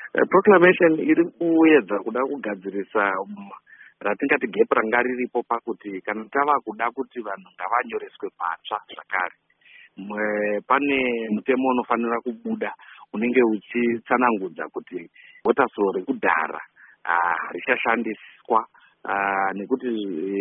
proclamation iri kuedza kuda kugadzirisa ratingati gap ranga riripo pakuti kana tava kuda kuti vanhu ngavanyoreswe patsva zvakare pane mutemo unofanira kubuda unenge uchitsanangudza kuti voters roll rekudhara richashandiswa nekuti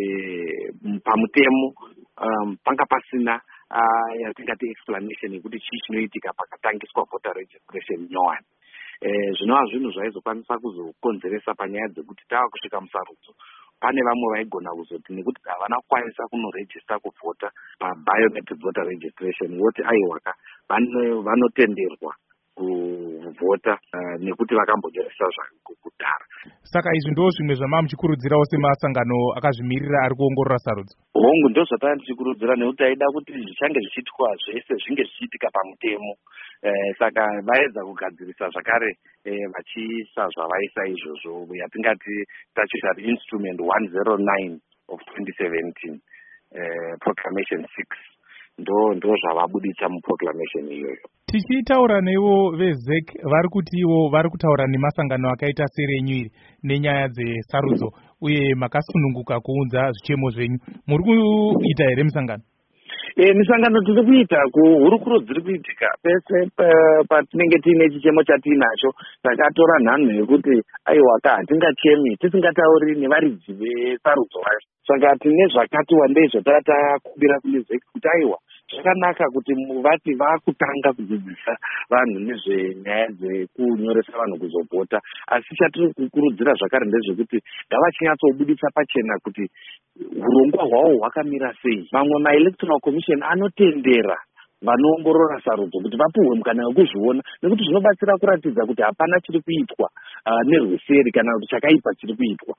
pamutemo panga pasina yatingati explanation yekuti chii chinoitika pakatangiswa voter registration nyowani. Zvinova zvinhu zvaizokwanisa kuzokonzeresa panyaya dzekuti tava kusvika musarudzo pane vamwe vaigona kuzoti nekuti havana kukwanisa kunorejista kuvhota pabiometric voter registration voti aiwaka vanotenderwa kuvhota nekuti vakambonyoresa kudhara. Saka izvi ndo zvimwe zvama muchikurudzirawo semasangano akazvimirira ari kuongorora sarudzo? Hongu ndo zvatanga tichikurudzira nekuti taida kuti zvichange zvichiitwa zvese zvinge zvichiitika pamutemo. Saka vaedza kugadzirisa zvakare vachiisa zvavaisa izvozvo yatingati statutory instrument 109 of 2017 proclamation 6 ndo zvavabudisa muproclamation iyoyo. Tichitaura nevo vezek vari kuti ivo vari kutaura nemasangano akaita serenyu iri nenyaya dzesarudzo uye makasununguka kuunza zvichemo zvenyu, muri kuita here misangano? Misangano tiri kuita kuhurukuro dziri kuitika pese patinenge tiine chichemo chatiinacho takatora nhanho yekuti aiwaka hatingachemi tisingatauri nevaridzi vesarudzo vacho. Saka tine zvakati wandei zvatatakumbira kune zek kuti aiwa zvakanaka kuti vati vakutanga kudzidzisa vanhu nezvenyaya dzekunyoresa vanhu kuzovhota, asi chatiri kukurudzira zvakare ndezvekuti ngavachinyatsobudisa pachena kuti urongwa hwavo hwakamira sei. Mamwe maelectoral commission anotendera vanoongorora sarudzo kuti vapuhwe mukana wekuzviona, nekuti zvinobatsira kuratidza kuti hapana chiri kuitwa nerweseri kana kuti chakaipa chiri kuitwa.